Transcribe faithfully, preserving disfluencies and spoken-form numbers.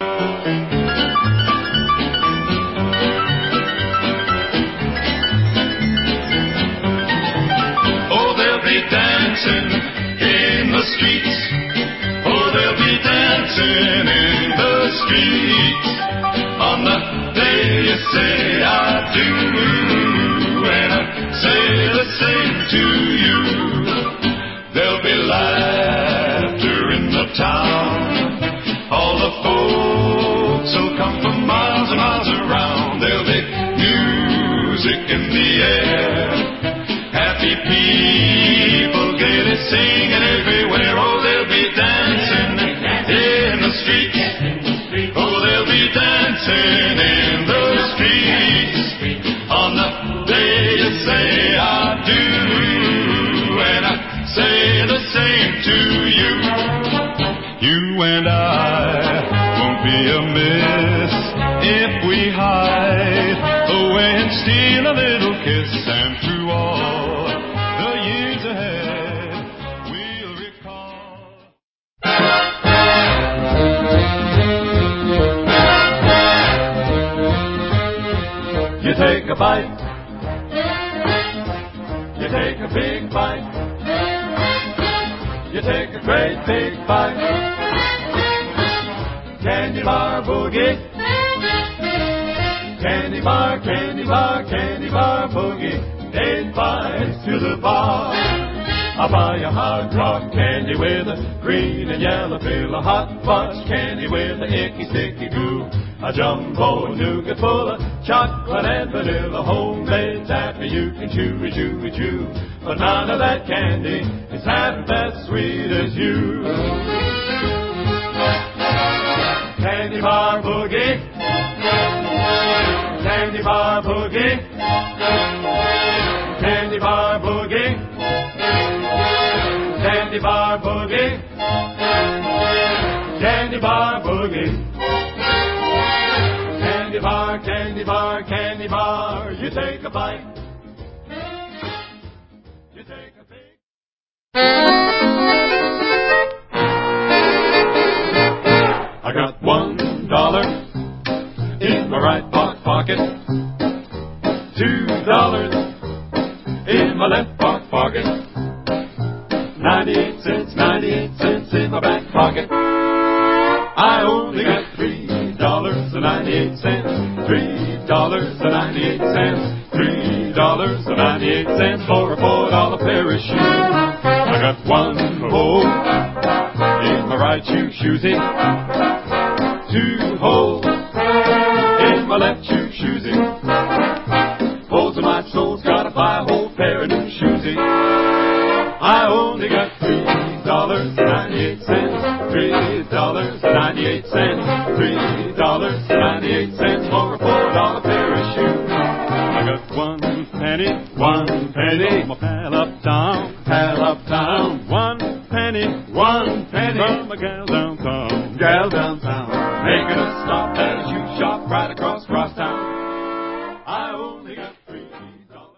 Oh, they'll be dancing in the streets. Oh, they'll be dancing in the streets on the day you say I do, and I say the same to you. There'll be laughter in the town. All the folks will come from miles and miles around. There'll be music in the air. Happy people gaily singing everywhere. Oh, they'll be dancing in the streets. Oh, they'll be dancing in the streets on the day you say I do, and I say the same to you. You and I won't be amiss if we hide away and steal a little kiss, and through all the years ahead we'll recall. You take a bite, you take a big bite, you take a great big bite. Candy bar boogie, candy bar, candy bar, candy bar boogie. Eight bites to the bar. I'll buy a hard rock candy with a green and yellow pill, a hot fudge candy with a icky sticky goo, a jumbo nougat full of chocolate and vanilla, homemade taffy you can chew it, chew it, chew. But none of that candy is half as sweet as you. Candy bar boogie, candy bar boogie, candy bar boogie, candy bar boogie, candy bar boogie, candy bar, candy bar, candy bar. You take a bite, you take a big. I got one dollar in my right back pocket, two dollars in my left back pocket, ninety-eight cents, ninety-eight cents in my back pocket. I only got three dollars and ninety-eight cents, three dollars and ninety-eight cents, three dollars and ninety-eight cents for a four dollar pair of shoes. I got one hole in my right shoe shoesy, two holes in my left shoe shoesy. Holes in my soles, gotta buy a whole pair of new shoesy. I only got three dollars and ninety-eight cents, three dollars and ninety-eight cents, three dollars and ninety-eight cents for a four dollar pair of shoes. I got one penny, one penny, my pal uptown, pal uptown, one penny, one penny from a gal downtown, gal downtown, making a stop at a shoe